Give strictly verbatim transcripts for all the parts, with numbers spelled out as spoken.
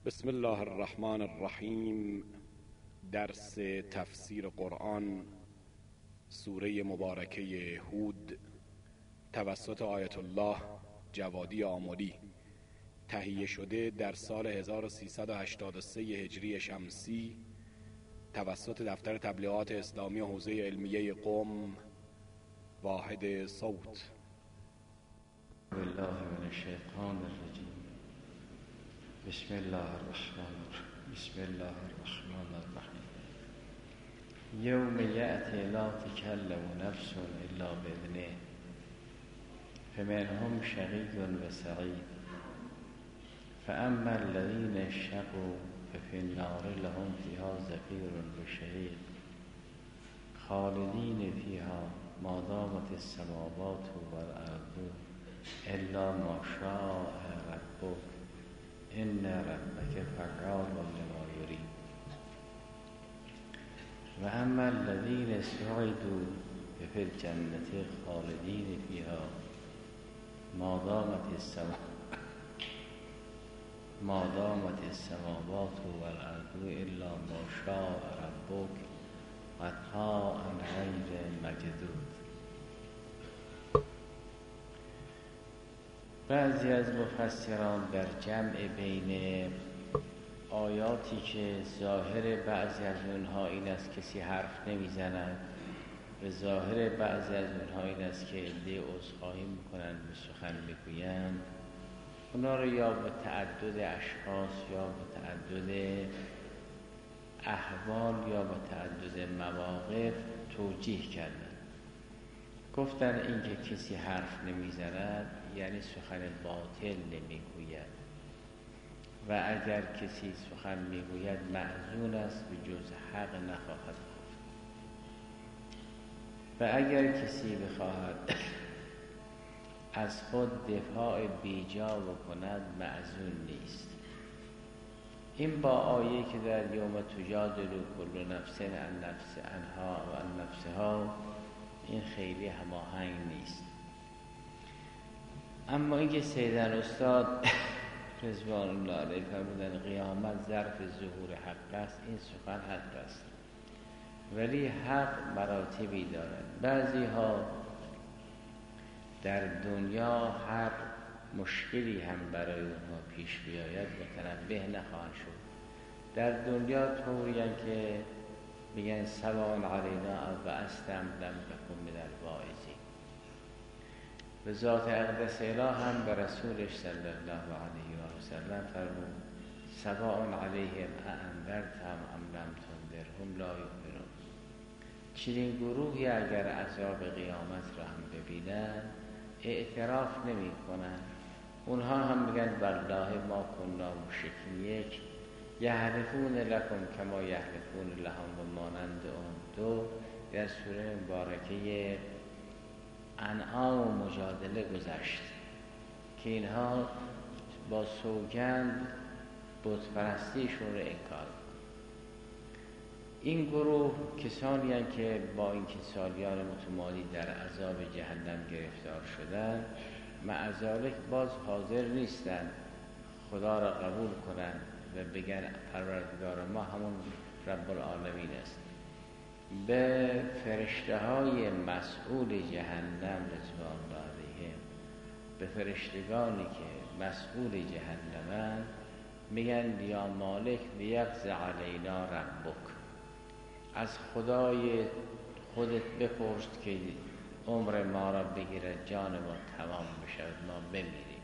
بسم الله الرحمن الرحیم. درس تفسیر قرآن، سوره مبارکه هود، توسط آیت الله جوادی آملی، تهیه شده در سال هزار و سیصد و هشتاد و سه هجری شمسی توسط دفتر تبلیغات اسلامی حوزه علمیه قم، واحد صوت. بالله من الشیطان الرجیم. بسم الله الرحمن الرحیم. بسم الله الرحمن الرحیم. یوم یأتی لا تکلم نفس الا باذنه فمنهم شقی و سعید فاما الذین شقوا ففی النار لهم فیها زفیر و شهیق خالدین فیها ما دامت السماوات والارض الا ما شاء ربک ان ربک فعال لما یرید و اما الذین سعدوا ففی الجنة خالدین فیها ما دامت السماوات ما دامت السماوات والارض الا ما شاء ربک عطاء غیر مجدود. بعضی از مفسران در جمع بین آیاتی که ظاهر بعضی از اونها این است کسی حرف نمیزند و ظاهر بعضی از اونها این است که عده عذرخواهی میکنند و سخن میگویند، اونا رو یا به تعدد اشخاص یا به تعدد احوال یا به تعدد مواقف توجیه کردند. گفتن اینکه کسی حرف نمیزند یعنی سخن باطل نمیگوید و اگر کسی سخن میگوید مأذون است به جز حق نخواهد گفت و اگر کسی بخواهد از خود دفاع بیجا بکند مأذون نیست. این با آیه که در یوم تجادل کل نفس عن نفس عنها و عن نفسها این خیلی هماهنگ نیست. اما اینکه سیدن استاد رضوان الله علیه فرمودن قیامت ظرف ظهور حق است، این سخن حق است، ولی حق مراتبی دارد. بعضی ها در دنیا هر مشکلی هم برای اونها پیش بیاید متنبه نخواهند شد. در دنیا طوریم که میگن سواء علینا و استم لم تکن من الواعظین. به ذات اقدس اله هم به رسولش صلی الله علیه و سلم فرمود سواء علیهم اانذرتهم ام لم تنذرهم لا یؤمنون. چنین گروهی اگر عذاب قیامت را هم ببینن اعتراف نمی کنن. اونها هم میگن والله ما کنا مشرکین. یک یحلفون لکم کما یحلفون لهم و مانند اون. دو در سوره مبارکه انعام و مجادله گذشت که اینها با سوگند بت پرستیشون رو انکار. این گروه کسانی هستند که با اینکه سالیان متمادی در عذاب جهنم گرفتار شدن معذالک باز حاضر نیستند خدا را قبول کنند و بگن پروردگار ما همون رب العالمین است. به فرشته های مسئول جهنم رضوان الله علیهم، به فرشتگانی که مسئول جهنمند میگن یا مالک لیقض علینا ربک، از خدای خودت بپرس که عمر ما را بگیرد، جان ما تمام بشود، ما بمیریم.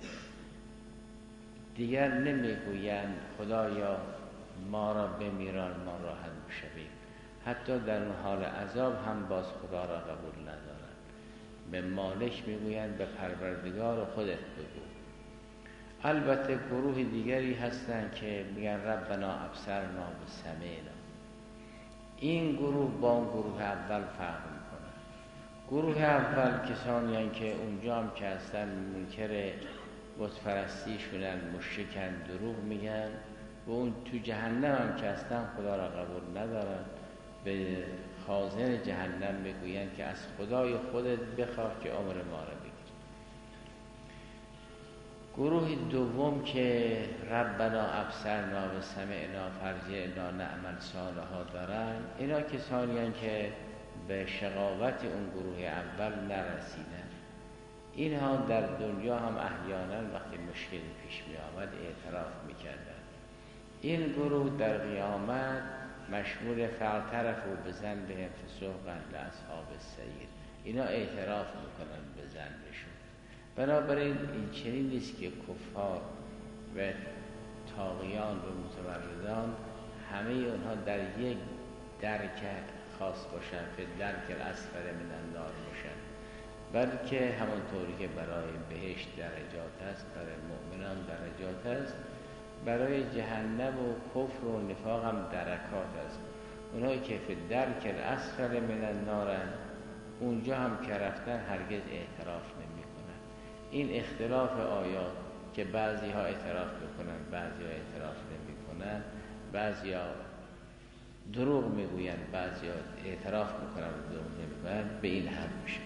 دیگر نمیگویند خدایا ما را بمیران ما راحت بشویم. حتی در اون حال عذاب هم باز خدا را قبول ندارند. به مالک میگویند به پروردگار خودت بگو. البته گروه دیگری هستند که میگن ربنا ابصرنا و سمعنا. این گروه با اون گروه اول فرق میکنه. گروه اول کسانی هستند که اونجا هم که هستن منکر بت پرستی شدن، مشرکن، دروغ میگن و اون تو جهنم هم که هستن خدا را قبول ندارن. به خازن جهنم میگویند که از خدای خودت بخواه که عمر ما را بگیر. گروه دوم که ربنا ابصرنا و سمعنا فرجعنا نعمل صالحا دارن، اینا کسانی هستند که به شقاوت اون گروه اول نرسیدن. اینها در دنیا هم احیانا وقتی مشکلی پیش می آمد اعتراف میکردن. این گروه در قیامت مشمول فاعترفوا بذنبهم فسحقا لاصحاب السعیر، اینا اعتراف میکنن به ذنبشون. بنابراین این چنین نیست که کفار و طاغیان و متمردان همه اونها در یک درک خاص باشن، به درک الاسفل من النار باشن، بلکه همونطوری که برای بهشت درجات است، برای مؤمنان درجات است، برای جهنم و کفر و نفاق هم درکات است. اونایی که فی درک الاسفل من النار، اونجا هم که رفتن هرگز اعتراف نمی کنن. این اختلاف آیات که بعضی ها اعتراف بکنن، بعضی ها اعتراف نمی کنن، بعضی ها دروغ میگوین، بعضی ها اعتراف میکنن و دروغ نمیگوین، به این حد میشه.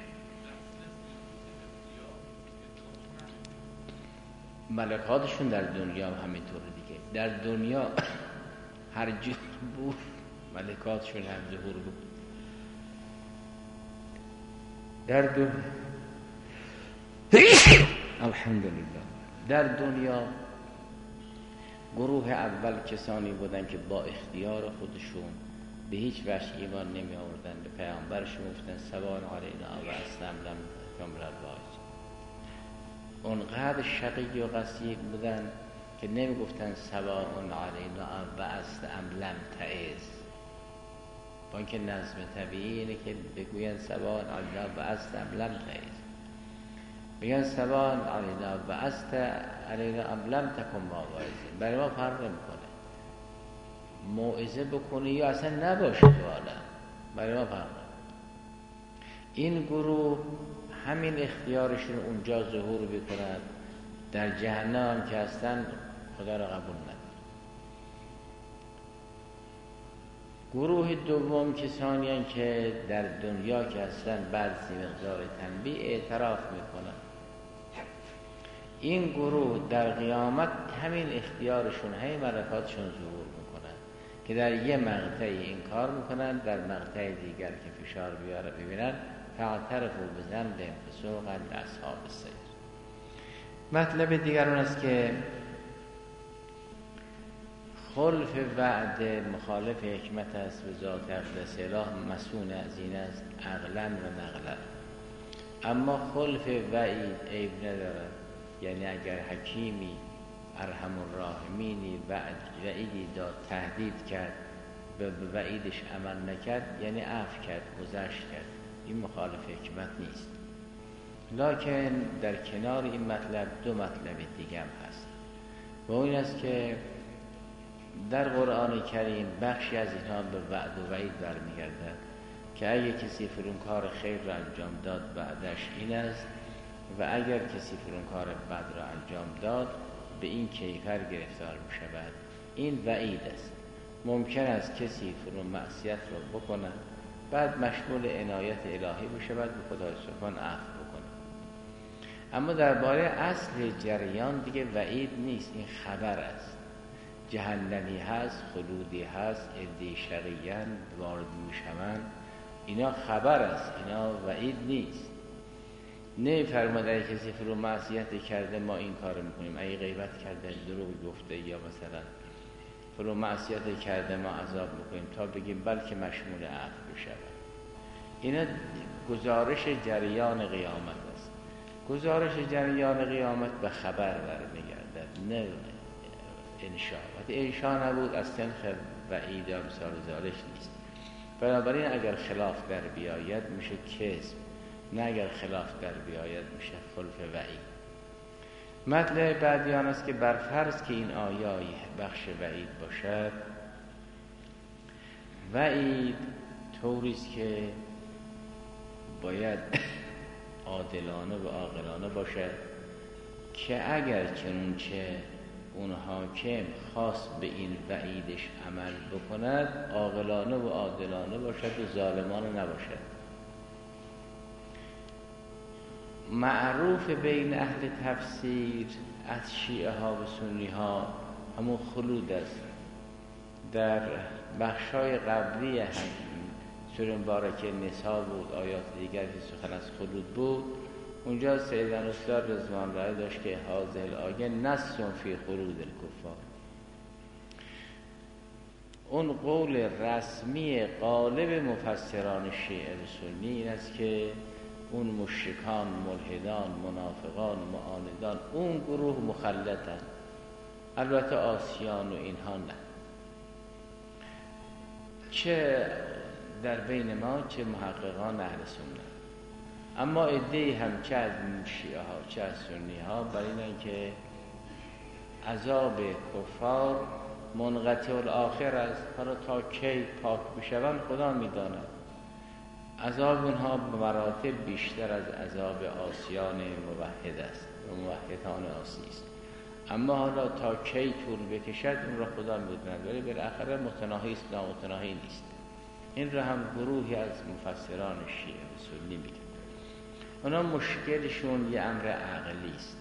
ملکاتشون در دنیا هم همینطور دیگه. در دنیا هر جور بود ملکاتشون هم ظهور بود. در دنیا الحمدلله در دنیا گروه اول کسانی بودن که با اختیار خودشون به هیچ وجه ایمان نمی آوردن، به پیامبرشون گفتن سواء علینا و اسلمنا کم الواج. اونقدر شقی و قصیق بودن که نمی گفتن سواء علینا و اسلم لم تعز، با اینکه نظم طبیعی اینه که بگوین سواء علینا و اسلم لم تعز، بگن سواء علینا و اسلم علینا ام لم تکن ما واعظین. برای ما فرق نمیکنه موعظه بکنی یا اصلا نباشه، والا برای ما فرق نمیکنه. این گروه همین اختیارشون اونجا ظهور بکنن، در جهنم هم که هستن خدا را قبول نداره. گروه دوم کسانی هستند که در دنیا که هستن بعد از مقدار تنبیه اعتراف میکنن. این گروه در قیامت همین اختیارشون، همین ملکاتشون ظهور میکنن که در یه مقطعی این کار میکنن، در مقطع دیگر که فشار بیاره ببینن فاعترفوا بذنبهم فسحقا لاصحاب السعیر. مطلب دیگر اون است که خلف وعد مخالف حکمت است و ذات اقدس اله مسئول از این است عقلا و نقلا. اما خلف وعید عیب ندارد، یعنی اگر حکیمی ارحم الراحمینی وعیدی داد، تهدید کرد، به وعیدش عمل نکرد، یعنی عفو کرد، گذشت کرد، این مخالف حکمت نیست. لکن در کنار این مطلب دو مطلب دیگه هم هست و این است که در قرآن کریم بخشی از اینها به وعد و وعید برمیگردد که اگر کسی فرون کار خیر را انجام داد بعدش این است، و اگر کسی فرون کار بد را انجام داد به این کیفر گرفتار می شود. این وعید است. ممکن است کسی فرون معصیت را بکنه بعد مشمول عنایت الهی بشه، بعد به خدای سبحان عفو بکنه. اما درباره اصل جریان دیگه وعید نیست، این خبر است. جهنمی هست، خلودی هست، عده‌ای شقیان وارد میشوند، اینا خبر است، اینا وعید نیست. نه فرموده کسی فرو معصیت کرده ما این کار میکنیم، اگه غیبت کرده، دروغ گفته یا مثلا فرو معصیت کرده ما عذاب میکنیم، تا بگیم بلکه مشمول عفو بشود. اینا گزارش جریان قیامت است. گزارش جریان قیامت به خبر برمیگردد، نه انشاء. وقتی انشاء نبود از تنخ وعید و مثال ذالک نیست. بنابراین اگر خلاف در بیاید میشه کذب، نه اگر خلاف در بیاید میشه خلف وعید. مطلب بعدی آن است که بر فرض که این آیه بخش وعید باشد، وعید طوریست که باید عادلانه و عاقلانه باشد که اگر چنانچه اون حاکم خاص به این وعیدش عمل بکند عاقلانه و عادلانه باشد و ظالمانه نباشد. معروف بین اهل تفسیر از شیعه ها و سنی ها همون خلود است. در بخشای قبلی هم سوره مبارکه نساء بود، آیات دیگر که سخن از خلود بود، اونجا سیدنا استاد رضوان الله داشت که هذه الآیه نص فی خلود الکفار. اون قول رسمی غالب مفسران شیعه و سنی این است که اون مشرکان، ملحدان، منافقان، معاندان اون گروه مخلطن، البته آسیان و اینها نه، چه در بین ما چه محققان اهل سنت. اما عده‌ای هم چه از شیعه ها چه از سنی ها بر اینن که عذاب کفار منقطع الاخر است، حالا تا کی پاک بشوند خدا میداند. عذاب اونها به مراتب بیشتر از عذاب آسیان موحد است و موحدان آسی است، اما حالا تا کی طول بکشد اون را خدا میداند، ولی بالاخره متناهی است، نامتناهی نیست. این را هم گروهی از مفسران شیعه و سنی میگن. اونا مشکلشون یه امر عقلی است.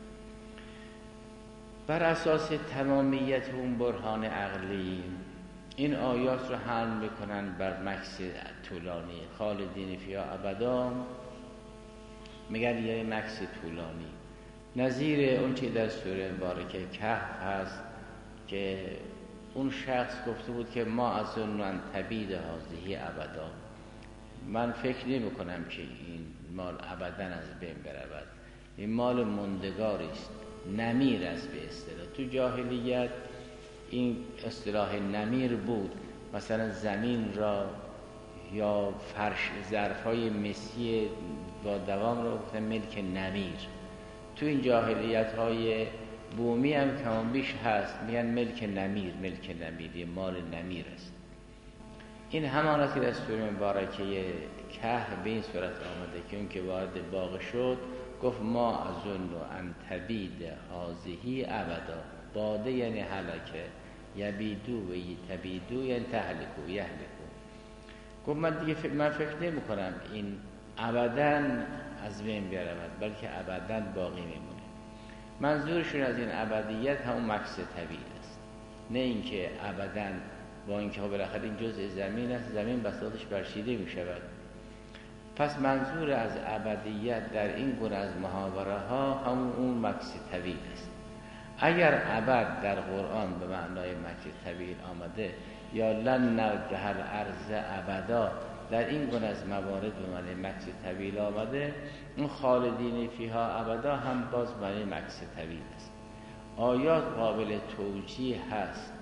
بر اساس تمامیت اون برهان عقلی این آیات رو حمل میکنن بر مکث طولانی، خالدین فیها ابدا، میگن یه مکث طولانی، نظیر اون چی در سوره مبارکه کهف هست که اون شخص گفته بود که ما اظن ان تبید هذه ابدا، من فکر نمی کنم که این مال ابدا از بین برود، این مال مندگاری است، نمیر است به اصطلاح. تو جاهلیت این اصطلاح نمیر بود، مثلا زمین را یا فرش ظرفای مسی با دوام را گفتن ملک نمیر. تو این جاهلیت های بومی هم کمان بیش هست، میگن ملک نمیر، ملک نمیر، مال نمیر است. این همانه که در سوره مبارکه کهف به این صورت آمده که اون که وارد باغ شد گفت ما اظن ان تبید هذه ابدا، باده یعنی هلکه، یبیدو و یتبیدو یعنی تهلکو یهلکو. گفت من دیگه فکر من فکر نمی کنم این ابدا از بین برود، بلکه ابدا باقی میمونه. منظورشون از این ابدیت همون مکث طویل است، نه اینکه ابدا با اینکه بالاخره این جزء زمین است، زمین بساطش برچیده می شود. پس منظور از ابدیت در این گونه از محاوره ها همون اون مکث طویل است. اگر ابد در قرآن به معنای مکث طویل آمده یا لن نبرح الارض ابدا در این گونه از موارد به معنای مکث طویل آمده، اون خالدین فیها ابدا هم باز معنای مکث طویل است. آیات قابل توجیه هست،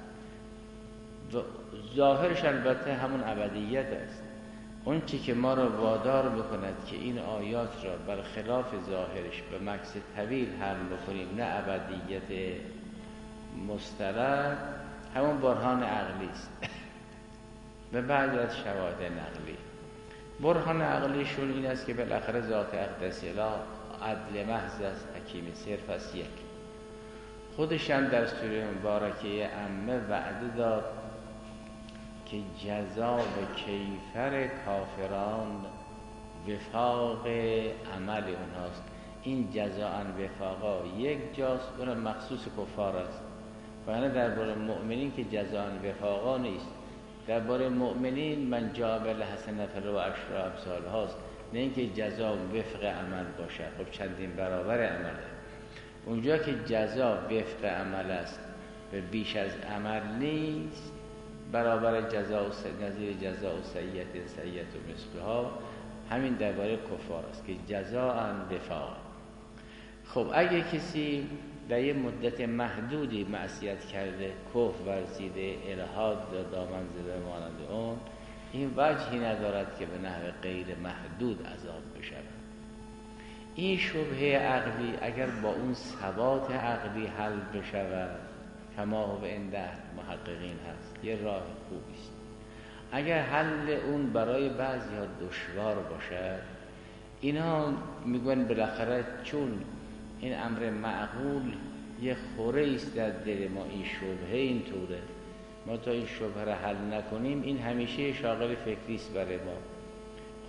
ظاهرش البته همون ابدیت است. اون چی که ما را وادار بکند که این آیات را برخلاف ظاهرش به مکث طویل حمل بکنیم، نه ابدیت مسترد، همون برهان عقلی است. به بعد از شواهد نقلی، برهان عقلیشون این است که بالاخره ذات اقدس اله عدل محض است، حکیم صرف است. یک خودش هم در سوره مبارکه عمه وعده داد که جزا و کیفر کافران وفاق عمل اونهاست. این جزاء وفاقا یک جاست، اون مخصوص کفار است، و نه درباره مؤمنین که جزاء وفاقا نیست. درباره مؤمنین من جاء بالحسنة فله عشر امثالها هاست، نه اینکه جزاء وفق عمل باشه. خب چندین برابر عمله. اونجا که جزاء وفق عمل است و بیش از عمل نیست، برابر جزاء و نظیر جزاء و سیئت سیئت و مثلها، همین درباره کفار است که جزاء وفاق. خب اگه کسی در یه مدت محدودی معصیت کرده، کفر ورزیده، الحاد دامن زده مانند اون، این وجهی ندارد که به نحو غیر محدود عذاب بشود. این شبهه عقلی اگر با اون ثبات عقلی حل بشود، کما هو عند محققین هست، یه راه خوبی است. اگر حل اون برای بعضی‌ها دشوار باشد، اینا میگن بالاخره چون این امر معقول یه خوره است در دل ما، این شبهه اینطوره، ما تا این شبهه را حل نکنیم این همیشه شاغل فکری است برای ما.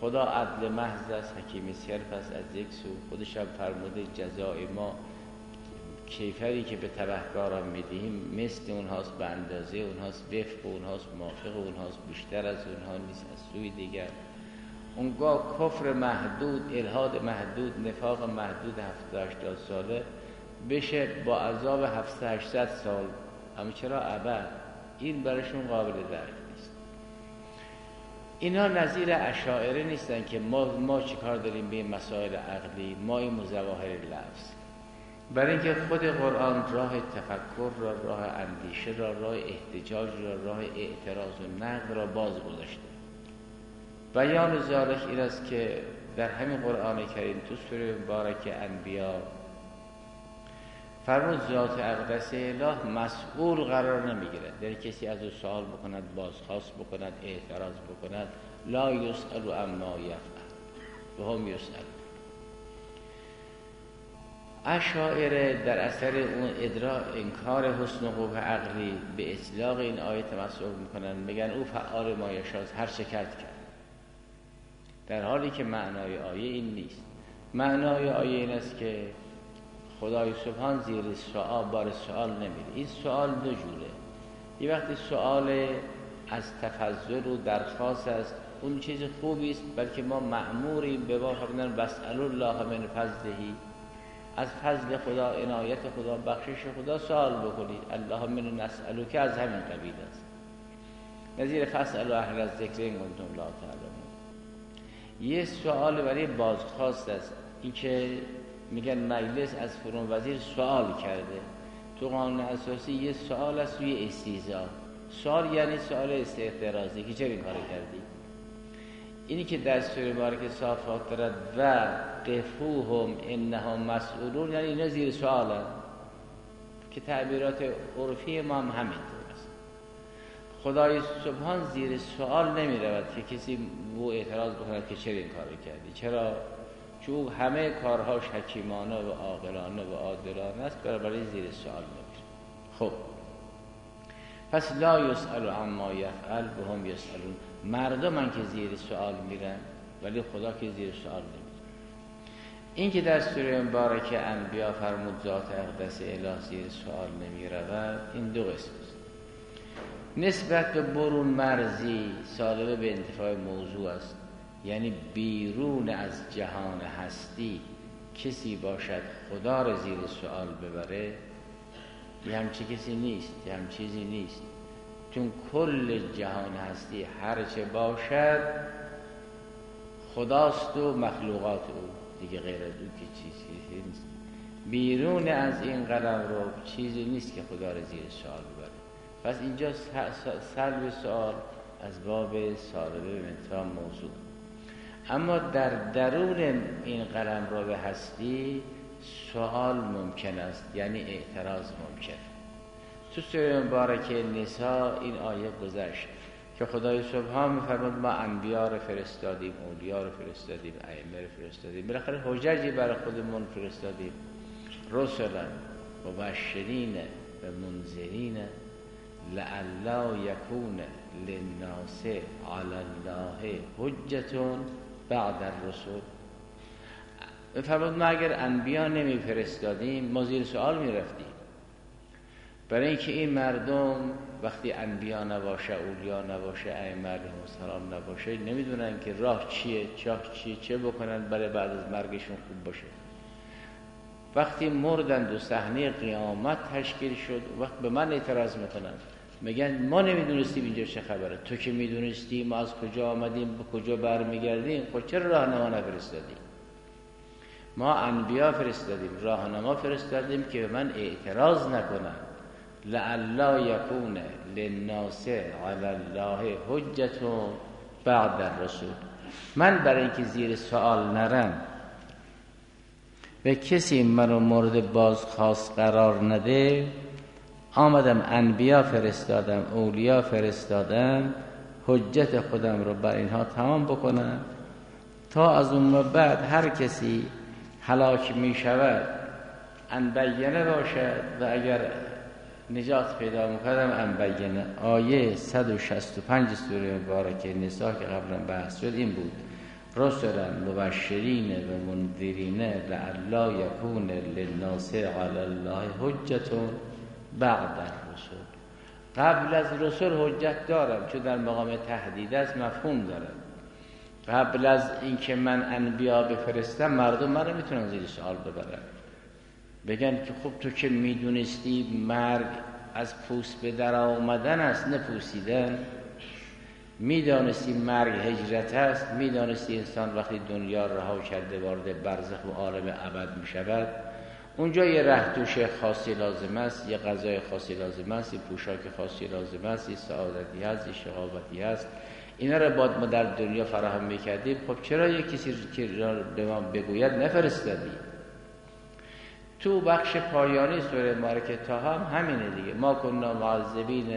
خدا عدل محض است، حکیم صرف است از یک سو. خودش هم فرموده جزای ما کیفری که به تبهکاران میدهیم مثل اونهاست، به اندازه اونهاست، وفق اونهاست، موافق اونهاست، بیشتر از اونها نیست از سوی دیگر. اونگاه کفر محدود، الحاد محدود، نفاق محدود هفتاد هشتاد ساله بشه با عذاب هفتصد هشتصد سال، اما چرا ابد؟ این براشون قابل درک نیست. اینا نظیر اشاعره نیستن که ما ما چیکار داریم به مسائل عقلی، ما این مظواهر لفظ. برای اینکه خود قرآن راه تفکر را، راه اندیشه را، راه احتجاج را، راه اعتراض و نقد را باز گذاشته. بیان ذالک این است که در همین قرآن کریم تو سوره مبارکه انبیا فرمود ذات اقدس اله مسئول قرار نمیگیره. در کسی از او سوال بکند، بازخواست بکند، اعتراض بکند، لا یسأل عما یفعل و هم یسأل. اشاعره در اثر اون ادراک انکار حسن و قبح عقلی به اطلاق این آیه تمسک میکنن، میگن او فعال ما یشاء، هر چه کرد کرد، در حالی که معنای آیه این نیست. معنای آیه این است که خدای سبحان زیر سوال بار سوال نمیره. این سوال دو جوره. یه وقتی سوال از تفضل و درخواست است، اون چیز خوبی است، بلکه ما مأموریم به ما فرمودن واسألوا الله من فضله، از فضل خدا، عنایت خدا، بخشش خدا سوال بکنید. الله من نسألو که از همین قبیل است. نظیر فاسألوا اهل الذکر ان کنتم لا تعلمون. یه سوال برای بازخواست است، این که میگن مجلس از فرون وزیر سوال کرده. تو قانون اساسی یه سوال است و یه استیضاح. سوال یعنی سوال استعراضی که چرا این کارو کردی. اینی که در سوره مبارکه صافات دارد و قفوهم انهم مسئولون، یعنی اینا زیر سوالن، که تعبیرات عرفی ما هم همینطور است. خدای سبحان زیر سوال نمی رود که کسی او اعتراض بکند که چرا این کارو کردی. چرا؟ چون همه کارهاش حکیمانه و عاقلانه و عادلانه است، برای زیر سوال نمیره. خب پس لا یسأل عما یفعل و هم یسألون. مردمان که زیر سوال میرن ولی خدا که زیر سوال نمیره. این که در سوره مبارکه انبیا فرمود ذات اقدس اله زیر سوال نمیرود، این دو قسم است. نسبت به برون مرزی سالبه به انتفاع موضوع است، یعنی بیرون از جهان هستی کسی باشد خدا را زیر سوال ببره، یه همچی کسی نیست، یه هم چیزی نیست. چون کل جهان هستی هرچه باشد خداست و مخلوقات او، دیگه غیر از او که چیزی نیست. بیرون از این قلم رو چیزی نیست که خدا را زیر سوال ببره. پس اینجا سلب سوال از باب سالبه به انتفاع موضوع. اما در درون این قلم رو به هستی سوال ممکن است، یعنی اعتراض ممکن. تو سوره مبارکه نساء این آیه گذشت که خدای سبحان می‌فرماد ما انبیا رو فرستادیم، اولیا رو فرستادیم، ائمه رو فرستادیم، بالاخره حججی برای خودمون فرستادیم، رسلا مبشرین و منذرین لعلی یکون للناس علی الله حجة بعد الرسل. فرمود ما اگر انبیا نمی فرستادیم ما زیر سوال می رفتیم، برای اینکه این مردم وقتی انبیا نباشه، اولیا نباشه، ائمه علیهم السلام نباشه، نمیدونن که راه چیه، چاه چیه، چه بکنن برای بعد از مرگشون خوب باشه. وقتی مردند و صحنه قیامت تشکیل شد، وقت به من اعتراض میکنن، میگن ما نمیدونستیم اینجا چه خبره، تو که میدونستی ما از کجا آمدیم به کجا برمیگردیم، خب چرا راهنما نفرستادیم؟ ما انبیا فرستادیم، راهنما فرستادیم که به من اعتراض نکنن. لعلا یکون للناس علی الله حجة بعد الرسل. من برای اینکه زیر سوال نرم به کسی منو مورد بازخواست قرار نده، آمدم انبیا فرستادم، اولیا فرستادم، حجت خودم رو بر اینها تمام بکنم تا از اون بعد هر کسی هلاک می شود انبینه باشد و اگر نجات پیدا می‌کردم انبینه. آیه صد و شصت و پنج سوره مبارکه نساء که قبلا بحث شد این بود رسلا مبشرین و منذرین لئلا یکون للناس علی الله حجة بعد الرسل. قبل از رسول حجت دارم، چون در مقام تهدید است مفهوم دارم. قبل از اینکه من انبیا بفرستم مردم من رو میتونن زیر سوال ببرن، بگن که خب تو که میدونستی مرگ از پوست به در آمدن است نه پوسیدن، میدانستی مرگ هجرت است، میدانستی انسان وقتی دنیا رها کرده وارد برزخ و عالم ابد میشود، اونجا یه ره توش خاصی لازم است، یه غذای خاصی لازم است، یه پوشاک خاصی لازم است، یه سعادتی هست، یه شقاوتی هست. اینا رو باید ما در دنیا فراهم میکردیم. خب چرا یه کسی که به ما بگوید نفرستادی؟ تو بخش پایانی سوره مبارکه طه هم همینه دیگه، ما کنا معذبین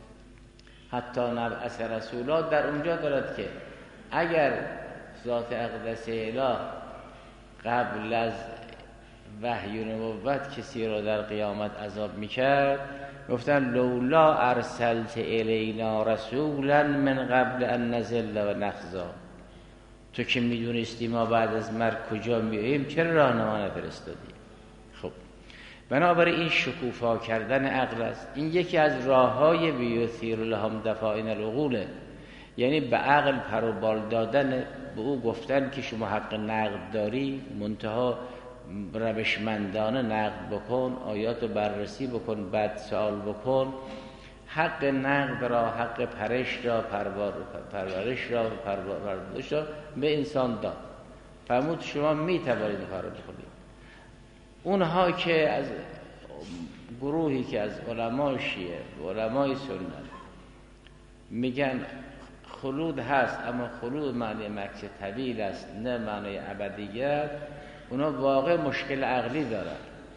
حتی نبعث رسولا. در اونجا دارد که اگر ذات اقدس اله قبل از وحی و نبوت کسی را در قیامت عذاب میکرد، گفتن لولا ارسلت الینا رسولا من قبل ان نزل و نخزا. تو که میدونستی ما بعد از مرگ کجا میاییم چرا راهنما نفرستادی؟ خب بنابراین این شکوفا کردن عقل است. این یکی از راههای بیوثیر لهم دفاعین العقوله، یعنی به عقل پر و بال دادن، به او گفتن که شما حق نقد داری، منتها روشمندانه نقد بکن، آیاتو بررسی بکن، بعد سوال بکن. حق نقد را، حق پرش را، پرورش را، پرورش را به انسان داد. فرمود شما میتوانید کار بکنید. اونها که از گروهی که از علمای شیعه و علمای سنت میگن خلود هست، اما خلود معنی مکث طویل است نه معنی ابدیت، اونا واقع مشکل عقلی دارن.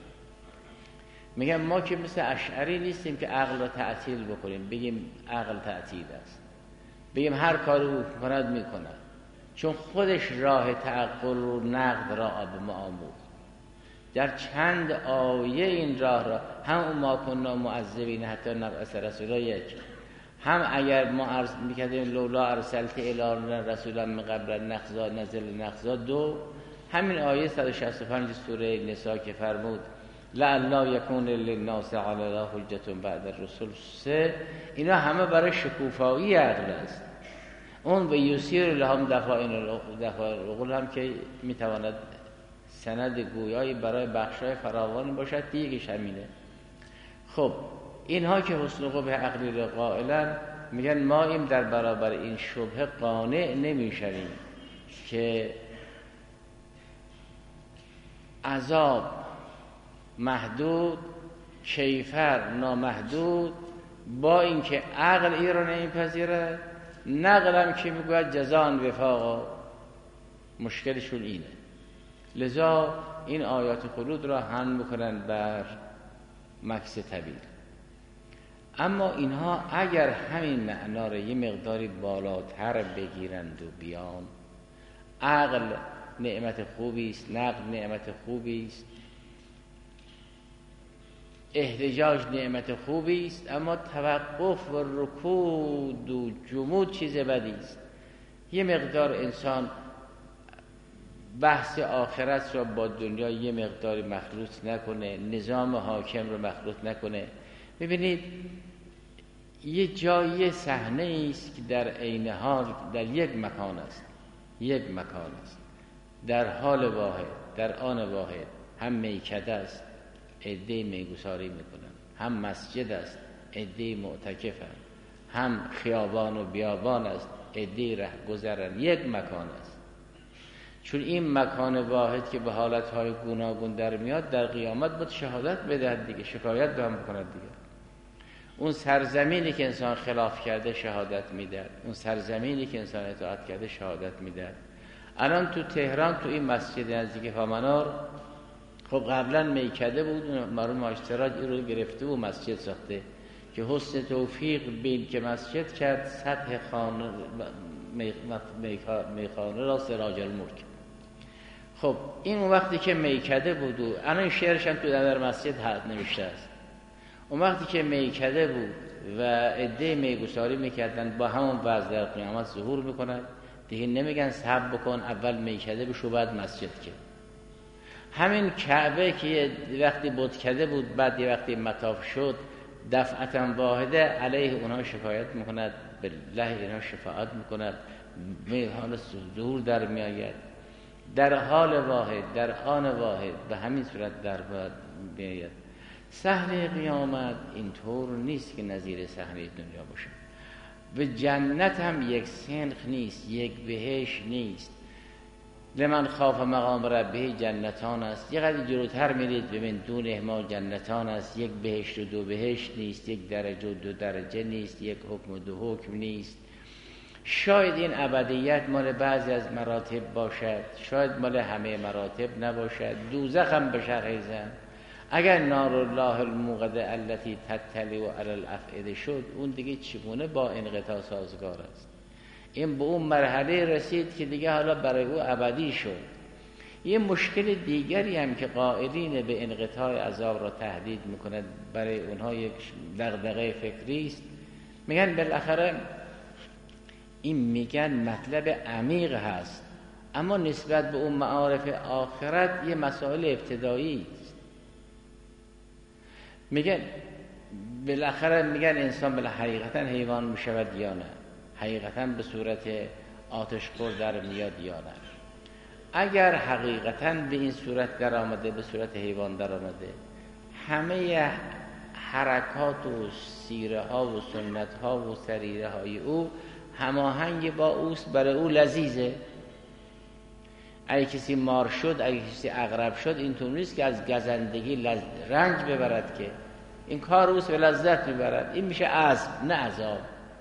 میگن ما که مثل اشعری نیستیم که عقل را تعطیل بکنیم، بگیم عقل تعطیل است، بگیم هر کاری او کند میکند، چون خودش راه تعقل و نقد را به ما آموخت. در چند آیه این راه را، هم ما کنا معذبین حتی نبعث رسولا، یک هم اگر ما عرض میکردیم لولا ارسلت الینا رسولا من قبل نخزا نزل نخزا، دو همین آیه صد و شصت و پنج سوره نساء که فرمود لعلا یکون للناس علی الله حجة بعد الرسل، سه اینا همه برای شکوفایی عقل است. اون به یسیر لهم دفاعین العقول هم که میتواند سند گویایی برای بخشای فراوان باشد، دیگهش همینه. خب اینها که حسن قبح عقلی را قائلن، میگن ما این در برابر این شبهه قانع نمیشویم که عذاب محدود، کیفر نامحدود، با اینکه عقل ای را نمیپذیره، نقلم که میگوید جزان وفاقا، مشکلشون اینه. لذا این آیات خلود را حمل میکنن بر مکث طویل. اما اینها اگر همین معنا را یه مقداری بالاتر بگیرند و بیان، عقل نعمت خوبی است، نقل نعمت خوبی است، احتجاج نعمت خوبی است، اما توقف و رکود و جمود چیز بدی است. یه مقدار انسان بحث آخرت را با دنیا یه مقداری مخلوط نکنه، نظام حاکم رو مخلوط نکنه. ببینید یه جای صحنه است که در عین حال در یک مکان است، یک مکان است در حال واحد، در آن واحد هم میکده است، عده میگساری میکنن، هم مسجد است، عده معتکفن، هم خیابان و بیابان است، عده ره گذرن. یک مکان است. چون این مکان واحد که به حالتهای گوناگون در میاد، در قیامت باید شهادت بدهد دیگه، شکایت به هم بکند دیگه. اون سرزمینی که انسان خلاف کرده شهادت میده، اون سرزمینی که انسان اطاعت کرده شهادت میده. الان تو تهران تو این مسجد نزدیک پامنار، خب قبلا میکده بود، مرحوم اشتراک این رو گرفته و مسجد ساخته که حسن توفیق بین که مسجد کرد، سطح خانه میخانه را سراج الملک. خب این اون وقتی که میکده بود و الان شعرش هم تو در مسجد حد نوشته است. اون وقتی که میکده بود و عده میگساری میکردن، با همون وضع در قیامت ظهور میکنن. دیگه نمیگن صبر بکن اول میکده بشو بعد مسجد که. همین کعبه که وقتی بتکده بود بعد یه وقتی مطاف شد دفعتا واحده علیه اونها شکایت میکند، بالله اینها شفاعت میکند، میهان ظهور در میآید در حال واحد در آن واحد به همین صورت در میآید. صحنه قیامت اینطور نیست که نظیر صحنه دنیا باشه. و جنت هم یک سنخ نیست، یک بهشت نیست. لمن خاف مقام ربه جنتان است. یه قدر جلوتر میرید ببین دون ما جنتان است. یک بهشت و دو بهشت نیست، یک درجه و دو درجه نیست، یک حکم و دو حکم نیست. شاید این ابدیت مال بعضی از مراتب باشد، شاید مال همه مراتب نباشد. دوزخ هم به شرح زن اگر نار الله الموقده التي تطلع علی الافئده شد، اون دیگه چگونه با انقطاع سازگار است؟ این به اون مرحله رسید که دیگه حالا برای او ابدی شد. یه مشکل دیگری هم که قائلین به انقطاع عذاب را تهدید میکند برای اونها یک دغدغه فکری است. میگن بالاخره این میگن مطلب عمیق هست، اما نسبت به اون معارف آخرت یه مسائل ابتدایی است. میگن بالاخره میگن انسان بلا حقیقتا حیوان میشود یا نه، حقیقتا به صورت آتش خور در میاد یا نه. اگر حقیقتا به این صورت در آمده، به صورت حیوان در آمده، همه حرکات و سیره ها و سنت ها و سریره های او هماهنگ با اوست، برای او لذیذه. اگه کسی مار شد، اگه کسی عقرب شد، اینطور نیست که از گزندگی لز... رنج ببرد، که این کار اوست و لذت میبرد. این میشه عذب نه عذاب.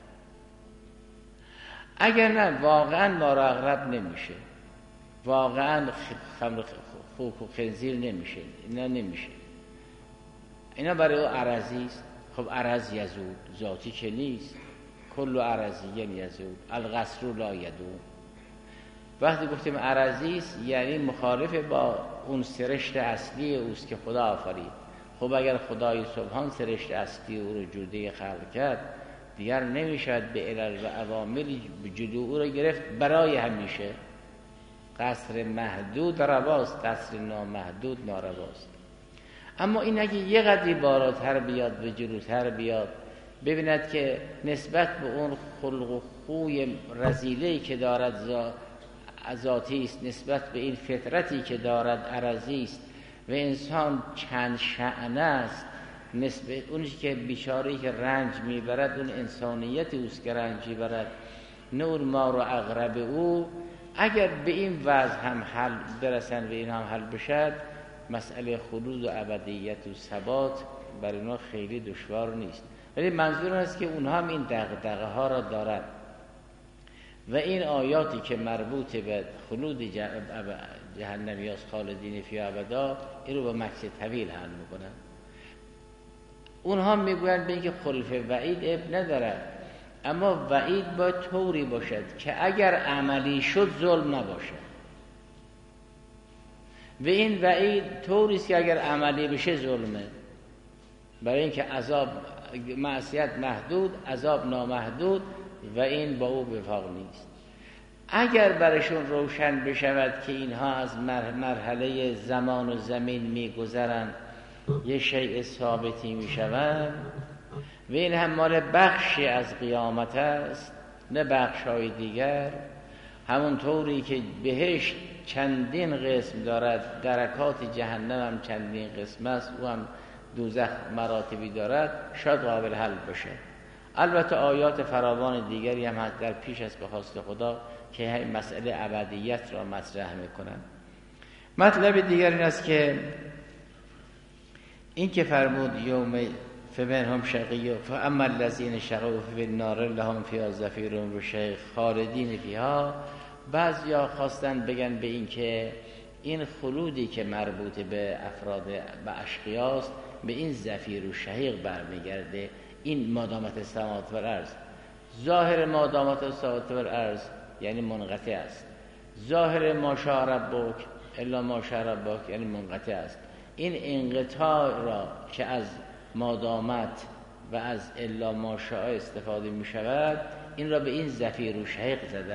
اگر نه واقعا مار و عقرب نمیشه، واقعا خمر خوک و خنزیر نمیشه، اینا نمیشه. اینا برای او عرضی است. خب عرض یزود ذاتی که نیست. کل عرضی یزود القصر لا یدوم. وقتی گفتیم عرضی است یعنی مخالف با اون سرشت اصلی اوست که خدا آفرید. خب اگر خدای سبحان سرشت اصلی او رو جوده خلق کرد، دیگر نمیشد به علل و عواملی جلو او رو گرفت برای همیشه. قصر محدود رواست، قصر نامحدود نارواست. اما این اگه یه قدری بالاتر بیاد، به جلوتر بیاد، ببیند که نسبت به اون خلق و خوی رذیله‌ای که دارد ذاتی است، نسبت به این فطرتی که دارد عرضی است و انسان چند شأنه است، نسبت اونی که بیچاره‌ای که رنج میبرد اون انسانیت اوست که رنج میبرد، نه اون مار و عقرب او. اگر به این وضع هم حل برسن و این هم حل بشد، مسئله خلود و ابدیت و ثبات برای اونها خیلی دشوار نیست. ولی منظور است که اونها هم این دغدغه ها را دارند و این آیاتی که مربوط به خلود جهنمی است خالدین فی ابدا، این رو با مکس طویل حل میکنن. اونها میگویند به اینکه خلف وعید اب ندارد، اما وعید باید طوری باشد که اگر عملی شد ظلم نباشد. و این وعید طوری است که اگر عملی بشه ظلمه. برای اینکه عذاب معصیت محدود، عذاب نامحدود و این با او وفاق نیست. اگر برشون روشن بشود که اینها از مرحله زمان و زمین میگذرند، یه شیء ثابتی میشوند و این هم مال بخشی از قیامت است نه بخش های دیگر، همون طوری که بهشت چندین قسم دارد، درکات جهنم هم چندین قسم است، او هم دوزخ مراتبی دارد، شاید قابل حل بشه. البته آیات فراوان دیگری هم هست در پیش است به خواست خدا که این مسئله ابدیت را مطرح میکنن. مطلب دیگر این است که این که فرمود یوم فمنهم شقی فاما الذین شقوا فی النار لهم فیها زفیر و شیخ خالدین فیها. بعضیا خواستن بگن به این که این خلودی که مربوط به افراد به اشقیاست به این زفیر و شهیق برمیگرده. این مادامت السماوات و الارض، ظاهر مادامت السماوات و الارض یعنی منقطع است، ظاهر ما شاء ربک الا ما شاء ربک یعنی منقطع است. این انقطاع را که از مادامت و از الا ما شاء استفاده می شود، این را به این زفیر و شهیق زدن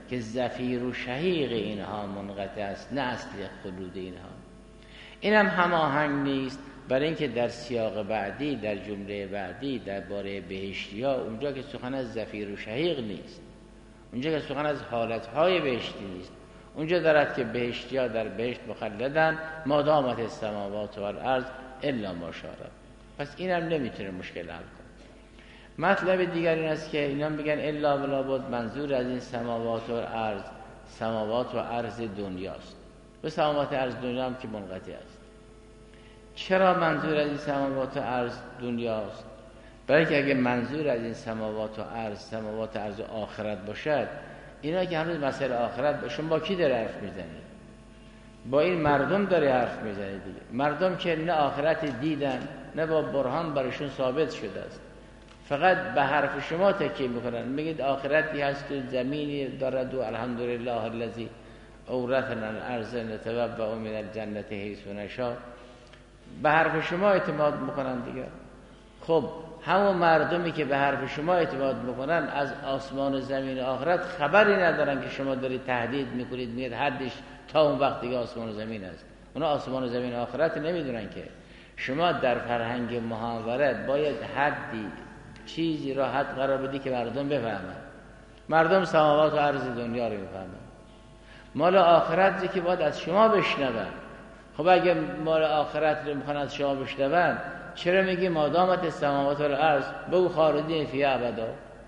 که زفیر و شهیق اینها منقطع است، نه اصل خلود اینها. اینم هماهنگ نیست، برای اینکه در سیاق بعدی، در جمله بعدی درباره بهشتی ها، اونجا که سخن از زفیر و شهیق نیست، اونجا که سخن از حالتهای بهشتی نیست، اونجا دارد که بهشتی ها در بهشت مخلدن ما دامت السماوات و الارض الا ما شاء رب. پس اینم نمیتونه مشکل حل کنه. مطلب دیگر این است که اینا میگن الا بلا بود، منظور از این سماوات و الارض سماوات و ارض دنیاست. به سماوات ارض دنیا هم که منقطع است. چرا منظور از این سماوات و ارض دنیاست؟ برای که اگه منظور از این سماوات و ارض سماوات و ارض آخرت باشد، اینا که هنوز مسئله آخرت باشن، با کی داره حرف میزنی؟ با این مردم داره حرف میزنی دیگه. مردم که نه آخرت دیدن، نه با برهان برشون ثابت شده است، فقط به حرف شما تکیه میکنن. میگید آخرتی هست و زمینی دارد و الحمدلله الذی اورثنا الارض نتبوأ من الجنة حیث نشاء، به حرف شما اعتماد میکنن دیگه. خب همون مردمی که به حرف شما اعتماد میکنن از آسمان و زمین و آخرت خبری ندارن که شما دارید تهدید میکنید، میگید حدش تا اون وقت دیگه آسمان و زمین است. اونا آسمان و زمین و آخرت نمیدونن که. شما در فرهنگ محاورت باید حدی چیزی را حد قرار بدی که مردم بفهمن. مردم سماوات و ارض دنیا رو میفهمن، مال آخرت که باید از شما بشنون. خب اگه مال آخرت رو میخوان از شما بشنون، چرا میگی مادامت السماوات و الارض بگو خالدین فیها ابدا؟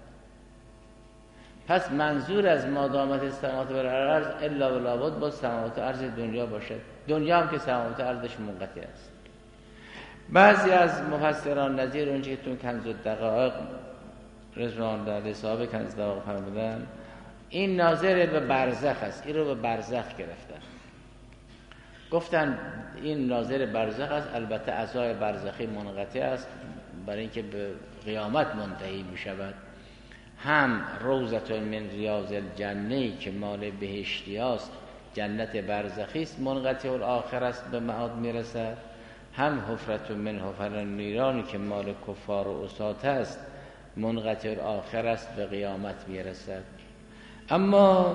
پس منظور از مادامت السماوات و الارض الا ولا بد با سماوات و ارض دنیا باشد. دنیا هم که سماوات و ارضش منقطع است. بعضی از مفسران نظیر اونچه که تو کنز الدقایق رضوان الله صاحب کنز الدقایق فرمودن، این ناظر به برزخ است، این رو به برزخ گرفتن. گفتن این ناظر برزخ است، البته عزای برزخی منقطع است برای اینکه به قیامت منتهی می شود. هم روضة من ریاض الجنه که مال بهشتی است، جنت برزخی است، منقطع الاخر است، به معاد می رسد. هم حفرة من حفر النیران که مال کفار و عصاة است، منقطع الاخر است، به قیامت می رسد. اما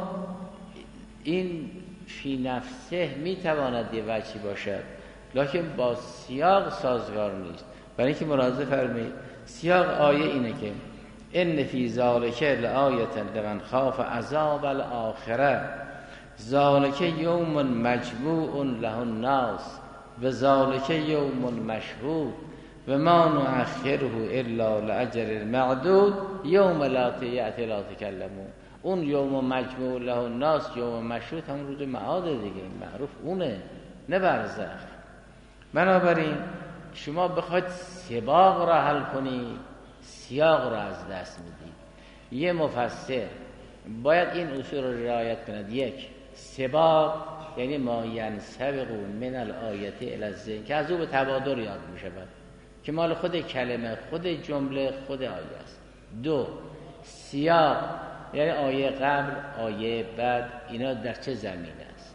این فی نفسه می تواند یه وجهی باشد، لکن با سیاق سازگار نیست. برای اینکه ملاحظه فرمایید سیاق آیه اینه که ان فی ذلک لآیة لمن خاف عذاب الاخره ذلک یوم مجموع له الناس و ذلک یوم مشهود و ما نؤخره الا لاجل معدود یوم لا یأتی لا تکلمون. اون یوم مجموع له الناس، یوم مشهود هم روز معاد دیگه، معروف اونه، نه برزخ. بنابراین شما بخواید سباق را حل کنی، سیاق را از دست میدید. یه مفسر باید این اصول را رعایت کند. یک، سباق یعنی ما ینسبق من الآیه الی الذهن، که از او به تبادر یاد می شود، که مال خود کلمه، خود جمله، خود آیه است. دو، سیاق یعنی آیه قبل، آیه بعد، اینا در چه زمینه است.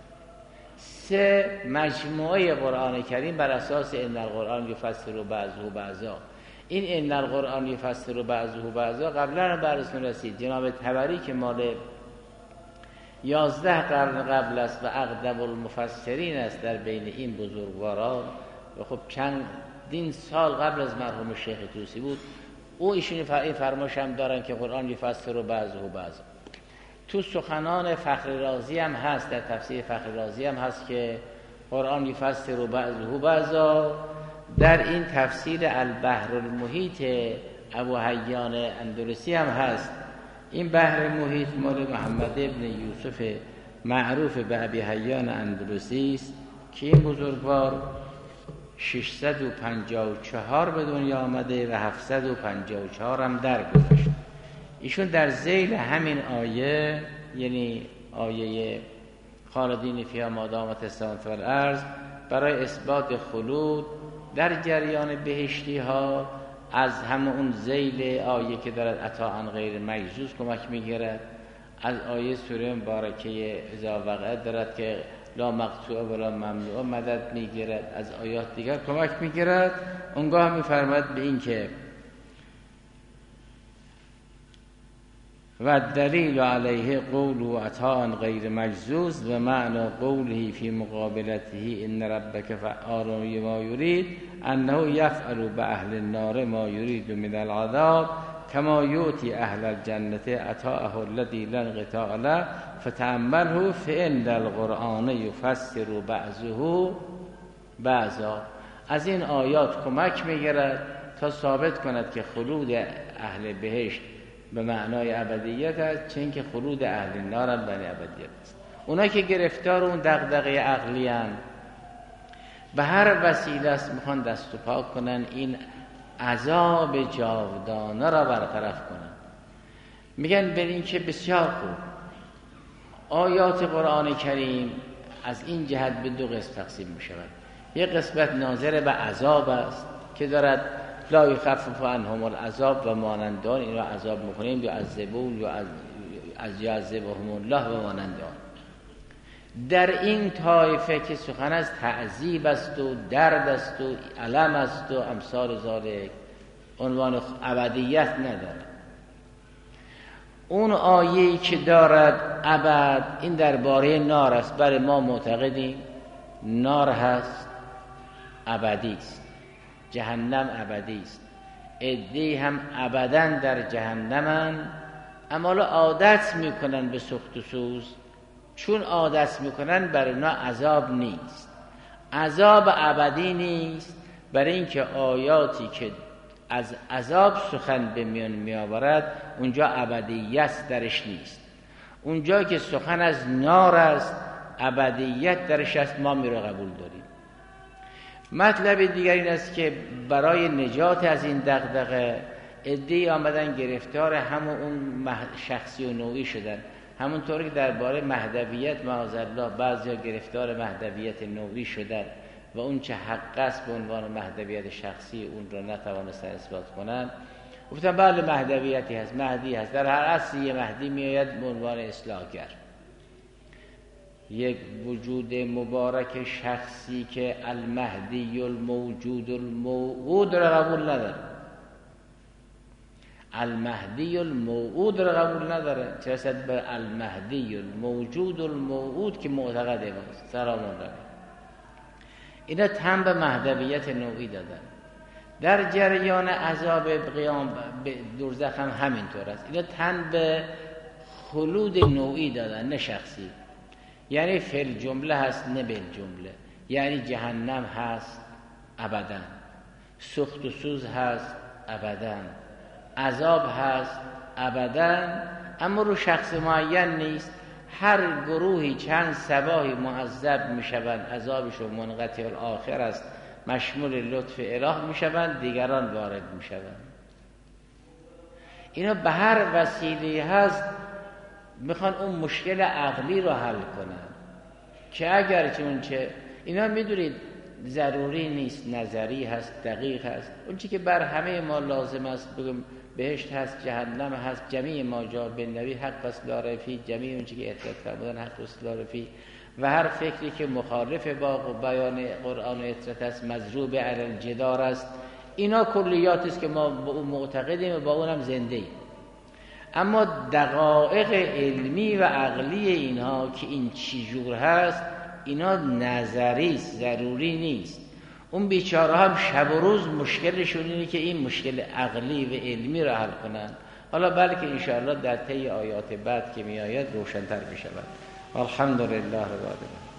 سه، مجموعه قرآن کریم بر اساس ان القرآن یفسر بعضه بعضا. این ان القرآن یفسر بعضه بعضا قبلا براتون رسید. جناب طبری که مال یازده قرن قبل است و اقدم المفسرین است در بین این بزرگواران و خب چندین سال قبل از مرحوم شیخ طوسی بود، او ایشون این فرمایش هم دارن که قرآن یفسر بعضه بعضا. تو سخنان فخر رازی هم هست، در تفسیر فخر رازی هم هست که قرآن یفسر بعضه بعضا. در این تفسیر البحر المحیط ابو حیان اندلسی هم هست. این بحر محیط مال محمد ابن یوسف معروف به ابی حیان اندلسی است که این بزرگوار ششصد و پنجاه و چهار به دنیا آمده و هفتصد و پنجاه و چهار هم درگذشت. ایشون در ذیل همین آیه، یعنی آیه خالدین فیها ما دامت السماوات والارض، برای اثبات خلود در جریان بهشتی ها از همون ذیل آیه که دارد عطاء غیر مجزوز کمک میگیرد، از آیه سوره مبارکه اذا وقعت دارد که لا مقطوع ولا ممنوع مدد میگیرد، از آیات دیگر کمک میگیرد. اونگاه میفرماد به این که و دلیل علیه قوله اطاعا غیر مجزوز و معنی قوله فی مقابلته ان ربک فعال لما یرید انه یفعل باهل النار ما یرید من العذاب کما یؤتی اهل الجنة اطاعه الذی لا انقطاع له فتأمله فإن القرآن یفسر بعضه بعضا. از این آیات کمک میگیرد تا ثابت کند که خلود اهل بهشت به معنای ابدیت است، چون که خلود اهل نار هم به ابدیت است. اونا که گرفتار اون دغدغه عقلی هستند به هر وسیله است میخوان دست و پا کنن این عذاب جاودانه را برطرف کنن. میگن برین که بسیار خوب آیات قرآن کریم از این جهت به دو قسم تقسیم میشود. یک قسمت ناظر به عذاب است که دارد لا یخفف عنهم العذاب و مانندان این را عذاب میکنیم یا عذبون یا از یعذبهم الله و مانندان. در این طایفه که سخن از تعذیب است و درد است و الم است و امثال ذالک عنوان ابدیت نداره. اون آیه‌ای که دارد ابد این درباره نار است. برای ما معتقدیم نار هست ابدی است، جهنم ابدی است. عده‌ای هم ابداً در جهنمن، اما عادت میکنن به سخت و سوز. چون عادت میکنن برای اونا عذاب نیست، عذاب ابدی نیست، برای اینکه آیاتی که از عذاب سخن به میان میآورد اونجا ابدیت درش نیست. اونجا که سخن از نار است ابدیت درش است، ما می رو قبول داریم. مطلب دیگر این است که برای نجات از این دغدغه عده‌ای آمدن گرفتار همون اون شخصی و نوعی شدن. همونطوری که درباره مهدویت معاذالله بعضیا گرفتار مهدویت نوعی شدن و اون چه حق است به عنوان مهدویت شخصی اون را نتوانستن اثبات کنن. گفتن بله مهدویتی هست، مهدی هست. در هر عصری یه مهدی میآید به عنوان اصلاحگر، یک وجود مبارک شخصی که المهدی الموجود الموعود را قبول نداره. المهدی الموعود را قبول نداره، چه رسد به المهدی الموجود الموعود که معتقده باست. سلام الله. اینا تن به مهدویت نوعی دادن. در جریان عذاب قیام دوزخ هم همینطور است. اینا تن به خلود نوعی دادن نه شخصی. یعنی فل جمله هست نه بل جمله. یعنی جهنم هست ابدا، سخت و سوز هست ابدا، عذاب هست ابدا، اما رو شخص معین نیست. هر گروهی چند صباحی معذب میشوند، عذابشون منقطع الاخر است، مشمول لطف اله میشوند، دیگران وارد میشوند. اینا به هر وسیله هست میخوان اون مشکل عقلی رو حل کنن که اگر چون چه اینا میدونید ضروری نیست، نظری هست، دقیق هست. اون چی که بر همه ما لازم است بگم بهشت هست، جهنم هست، جمیع ما جا به نبی حق است لا رفی، جمیع اون چی که اطلاق فرمودن حق است لا رفی، و هر فکری که مخالف با بیان قرآن و اطلاق است مضروب علی الجدار است. اینا کلیات است که ما با اون معتقدیم و با اونم زنده ایم. اما دقایق علمی و عقلی اینها که این چی جور هست اینا نظری است، ضروری نیست. اون بیچاره هم شب و روز مشکلشون اینه که این مشکل عقلی و علمی را حل کنن. حالا بلکه انشاءالله در طی آیات بعد که می آید روشن‌تر می شود. الحمدلله رب العالمین.